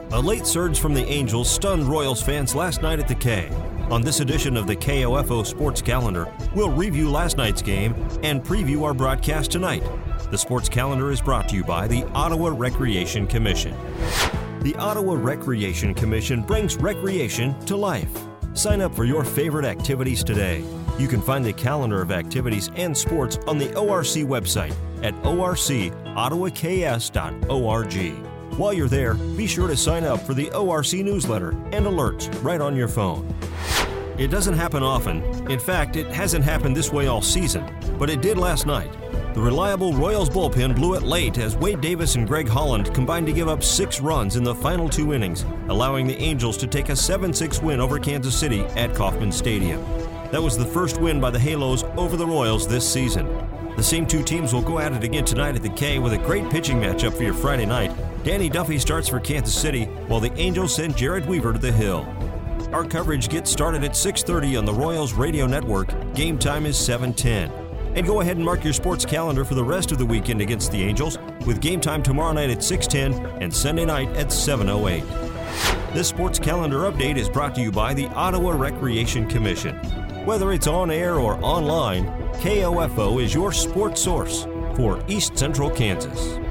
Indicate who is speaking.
Speaker 1: A late surge from the Angels stunned Royals fans last night at the K. On this edition of the KOFO Sports Calendar, we'll review last night's game and preview our broadcast tonight. The Sports Calendar is brought to you by the Ottawa Recreation Commission. The Ottawa Recreation Commission brings recreation to life. Sign up for your favorite activities today. You can find the calendar of activities and sports on the ORC website at orcottawaks.org. While you're there, be sure to sign up for the ORC newsletter and alerts right on your phone. It doesn't happen often. In fact, it hasn't happened this way all season, but it did last night. The reliable Royals bullpen blew it late as Wade Davis and Greg Holland combined to give up 6 runs in the final 2 innings, allowing the Angels to take a 7-6 win over Kansas City at Kauffman Stadium. That was the first win by the Halos over the Royals this season. The same 2 teams will go at it again tonight at the K with a great pitching matchup for your Friday night. Danny Duffy starts for Kansas City, while the Angels send Jared Weaver to the Hill. Our coverage gets started at 6:30 on the Royals Radio Network. Game time is 7:10. And go ahead and mark your sports calendar for the rest of the weekend against the Angels, with game time tomorrow night at 6:10 and Sunday night at 7:08. This sports calendar update is brought to you by the Ottawa Recreation Commission. Whether it's on air or online, KOFO is your sports source for East Central Kansas.